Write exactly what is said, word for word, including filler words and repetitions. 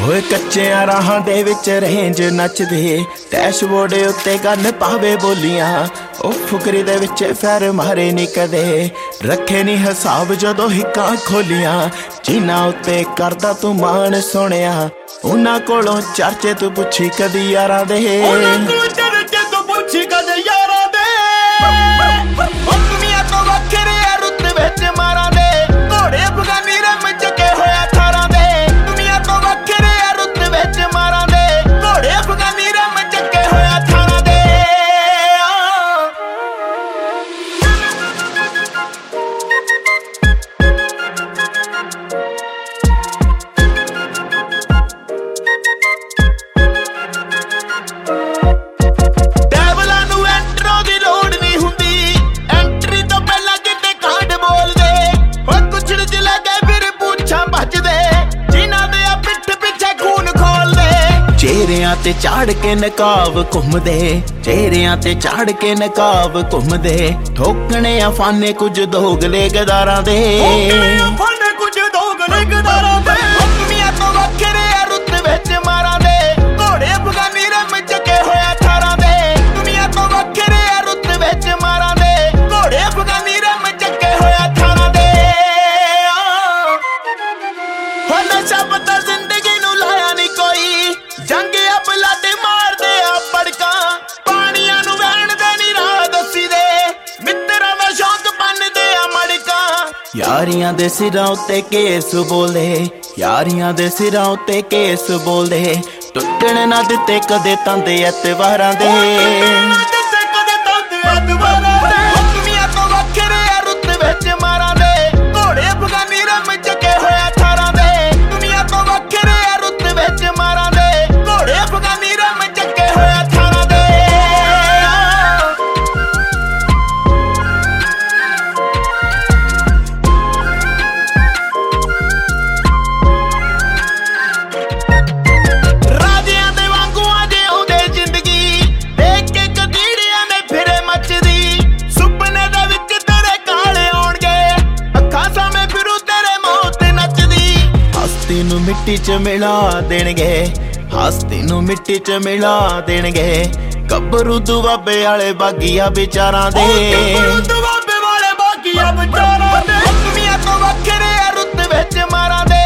ਹੋਏ ਕੱਚਿਆਂ ਰਾਹਾਂ ਦੇ ਵਿੱਚ ਰੇਂਜ ਨੱਚਦੇ, ਡੈਸ਼ਬੋਰਡ ਉੱਤੇ ਗੰਨ ਪਾਵੇ ਬੋਲੀਆਂ। ਉਹ ਫੁਕਰੀ ਦੇ ਵਿੱਚ ਫੈਰ ਮਾਰੇ ਨੀ ਕਦੇ, ਰੱਖੇ ਨੀ ਹਿਸਾਬ ਜਦੋਂ ਹਿੱਕਾਂ ਖੋਲੀਆਂ। ਜਿਨ੍ਹਾਂ ਉੱਤੇ ਕਰਦਾ ਤੂੰ ਮਾਣ ਸੋਹਣਿਆ, ਉਹਨਾਂ ਕੋਲੋਂ ਚਰਚੇ ਤੂੰ ਪੁੱਛੀ ਕਦੀ ਯਾਰਾਂ ਦੇ। ਚਰਚੇ ਤੂੰ ਪੁੱਛੀ ਕਦੇ ਯਾਰਾਂ ਦੇ। ਦੁਨੀਆ ਤੋਂ ਵੱਖਰੇ ਆ ਰੁੱਤ ਵਿੱਚ ਮਾਰਾਂ ਦੇ, ਘੋੜੇ ਅਫਗਾਨੀ ਰਮ ਚੱਕੇ ਹੋਇਆ ਥਾਰਾਂ ਦੇ। ਦੁਨੀਆ ਤੋਂ ਵੱਖਰੇ ਆ ਰੁੱਤ ਵਿੱਚ ਮਾਰਾਂ ਦੇ, ਘੋੜੇ ਅਫਗਾਨੀ ਰਮ ਚੱਕੇ ਹੋਇਆ ਥਾਰਾਂ ਦੇ। ਡੈਵਲਾਂ ਨੂੰ ਐਂਟਰੋ ਦੀ ਲੋੜ ਨਹੀਂ ਹੁੰਦੀ, ਐਂਟਰੀ ਤੋਂ ਪਹਿਲਾਂ ਕਿਤੇ ਕਾਂਡ ਬੋਲਦੇ। ਉਹ ਕੁਛੜ ਚ ਲੱਗੇ ਫਿਰ ਪੁੱਛਾਂ ਭੱਜਦੇ, ਜਿਨ੍ਹਾਂ ਦੇ ਆ ਪਿੱਠ ਪਿੱਛੇ ਖੂਨ ਖੋਲਦੇ। ਚਿਹਰਿਆਂ ਤੇ ਚਾੜ ਕੇ ਨਕਾਬ ਘੁੰਮਦੇ, ਚਿਹਰਿਆਂ ਤੇ ਚਾੜ ਕੇ ਨਕਾਬ ਘੁੰਮਦੇ। ਠੋਕਣੇ ਆ ਫਾਨੇ ਕੁਝ ਦੋਗਲੇ ਗਦਾਰਾਂ ਦੇ, ਫਾਨੇ ਕੁਝ ਦੋਗਲੇ ਗਦਾਰਾਂ ਦੇ। ਦੁਨੀਆ ਤੋਂ ਵੱਖਰੇ ਆ ਰੁੱਤ ਵਿੱਚ ਮਾਰਾਂ ਦੇ, ਘੋੜੇ ਅਫਗਾਨੀ ਰਮ ਚੱਕੇ ਹੋਇਆ ਥਾਰਾਂ ਦੇ। ਦੁਨੀਆ ਤੋਂ ਵੱਖਰੇ ਆ ਰੁੱਤ ਵਿੱਚ ਮਾਰਾਂ ਦੇ, ਘੋੜੇ ਅਫਗਾਨੀ ਰਮ ਚੱਕੇ ਹੋਇਆ ਥਾਰਾਂ ਦੇ। ਹੋ ਨਸ਼ਾ ਪਤਾ ਜ਼ਿੰਦਗੀ ਨੂੰ ਲਾਇਆ ਨੀ ਕੋਈ, ਜੰਗ ਆ ਬਲੱਡ ਮਾਰਦੇ ਆ ਪੜਕਾਂ। ਪਾਣੀਆਂ ਨੂੰ ਵਹਿਣ ਦੇ ਨੀ ਰਾਹ ਦੱਸੀ ਦੇ, ਮਿੱਤਰਾਂ ਦਾ ਸ਼ੌਂਕ ਬੰਨਦੇ ਆ ਮੜਕਾਂ। ਯਾਰੀਆਂ ਦੇ ਸਿਰਾਂ ਉੱਤੇ ਕੇਸ ਬੋਲਦੇ, ਯਾਰੀਆਂ ਦੇ ਸਿਰਾਂ ਉੱਤੇ ਕੇਸ ਬੋਲਦੇ। ਟੁੱਟਣ ਨਾ ਦਿੱਤੇ ਕਦੇ ਤੰਦੇ ਐਤਵਾਰਾਂ ਦੇ, ਦਿੱਤੇ ਕਦੇ ਤੰਦੇ ਐਤਵਾਰਾਂ ਦੇ। ਦੁਨੀਆ ਤੋਂ ਵੱਖਰੇ ਆ ਰੁੱਤ ਵਿੱਚ ਮਾਰਾਂ ਦੇ, ਘੋੜੇ ਅਫਗਾਨੀ ਰਮ ਚੱਕੇ ਹੋਇਆ ਥਾਰਾਂ ਦੇ। ਦੁਨੀਆ ਤੋਂ ਵੱਖਰੇ ਆ ਰੁੱਤ ਵਿੱਚ ਮਾਰਾਂ ਦੇ, ਘੋੜੇ ਅਫਗਾਨੀ ਰਮ ਚੱਕੇ ਹੋਇਆ ਥਾਰਾਂ ਦੇ। ਰਾਜਿਆਂ ਦੇ ਵਾਂਗੂ ਆ ਜਿਉਂਦੇ ਜ਼ਿੰਦਗੀ, ਦੇਖ ਕੇ ਕਦੀੜਿਆਂ ਦੇ ਫਿਰੇ ਮੱਚਦੀ। ਸੁਪਨੇ ਦੇ ਵਿੱਚ ਤੇਰੇ ਕਾਲੇ ਆਉਣਗੇ, ਅੱਖਾਂ ਸਾਹਮਣੇ ਫਿਰੂ ਤੇਰੇ ਮੌਤ ਨੱਚਦੀ। ਹਸਤੀ ਨੂੰ ਮਿੱਟੀ 'ਚ ਮਿਲਾ ਦੇਣਗੇ, ਹਸਤੀ ਨੂੰ ਮਿੱਟੀ 'ਚ ਮਿਲਾ ਦੇਣਗੇ। ਗੱਭਰੂ ਦੁਆਬੇ ਵਾਲੇ ਬਾਗੀਆ ਵਿਚਾਰਾਂ ਦੇ, ਦੁਆਬੇ ਵਾਲੇ ਬਾਗੀਆ ਵਿਚਾਰਾਂ ਦੇ। ਦੁਨੀਆ ਤੋਂ ਵੱਖਰੇ ਆ ਰੁੱਤ ਵਿੱਚ ਮਾਰਾਂ ਦੇ,